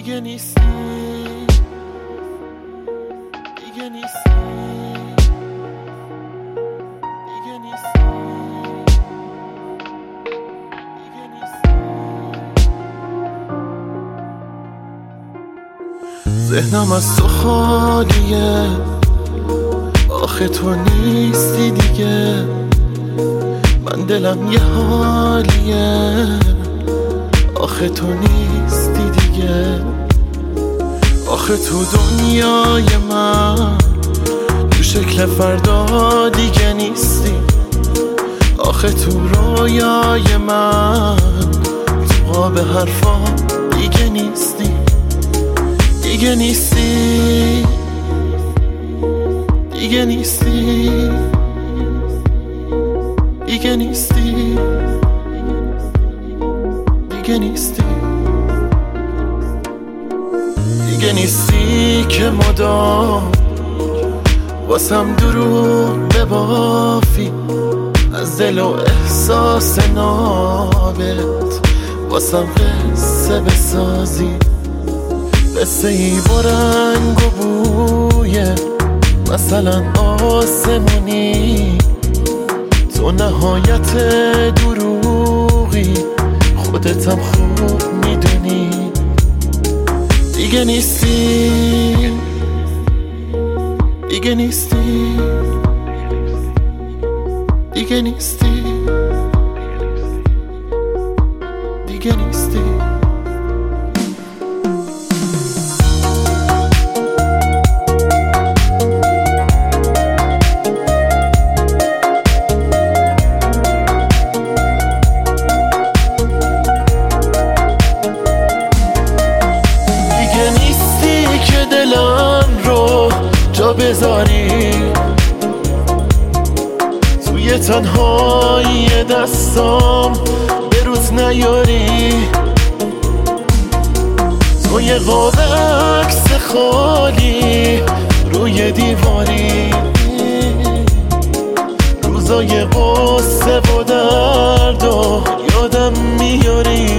دیگه نیستی، دیگه نیستی، دیگه نیستی، دیگه نیستی. ذهنم از تو خالیه، آخه تو نیستی دیگه. من دلم یه حالیه، آخه تو نیستی دیگه. آخه تو دنیای من تو شکل فردا دیگه نیستی. آخه تو رویای من تو قاب حرفا دیگه نیستی، دیگه نیستی، دیگه نیستی، دیگه نیستی، دیگه نیستی، دیگه نیستی که مدام واسم دروغ ببافی، از دل و احساس نابت واسم قصه بسازی. قصه ای با رنگ و بویه، مثلا آسمونی. تو نهایت دروغی، خودتم خوب میدونی. دیگه نیستی، دیگه نیستی، دیگه نیستی، دیگه نیستی. جا بذاری توی تنهایی دستام، به روز نیاری. تو یه قاب عکس خالی روی دیواری، روزای قصه و درد و یادم میاری.